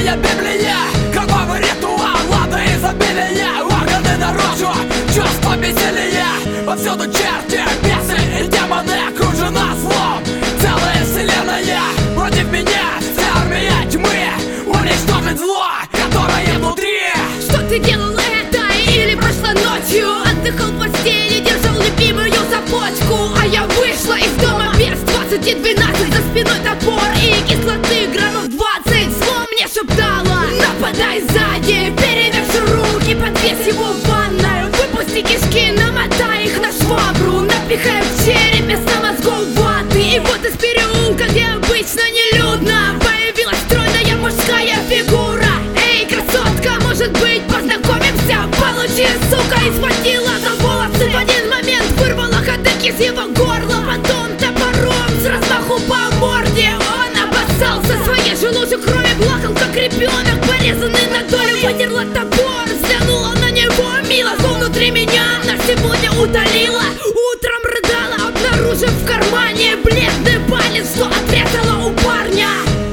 моя Библия, кровавый ритуал, лада изобилия, органы наружу, чувство бессилия. Повсюду черти, бесы и демоны, окружена злом целая вселенная. Против меня вся армия тьмы, уничтожить зло, которое внутри. Что ты делал это или прошлой ночью? Отдыхал в постели, держал любимую за почку. А я вышла из дома без 20:12, за спиной топор и кислоты граммов 20. Зло мне шептало: нападай сзади, переверши руки, подвесь его в ванную, выпусти кишки, намотай их на швабру, напихай в череп вместо мозгов ваты. И вот из переулка, где обычно нелюдно, появилась стройная мужская фигура. Эй, красотка, может быть, познакомимся? Получи, сука, и схватила за волосы. В один момент вырвала ходык из его горла, потом топором с размаху по морде. Он обоссался своей же лужей крови, плакал как ребенок, порезанный на долю. Вытерла топор, взглянула на него мило, зло внутри меня на сегодня утолила. Утром рыдала, обнаружив в кармане бледный палец, что отрезала у парня.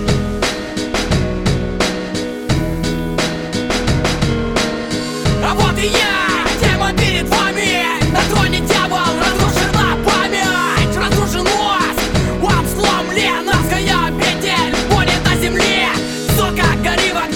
А вот и я, демон перед вами, на троне дьявол, разрушена память, разрушен мозг, вам сломлен, адская петель, болит на земле. Сука, гори в огне.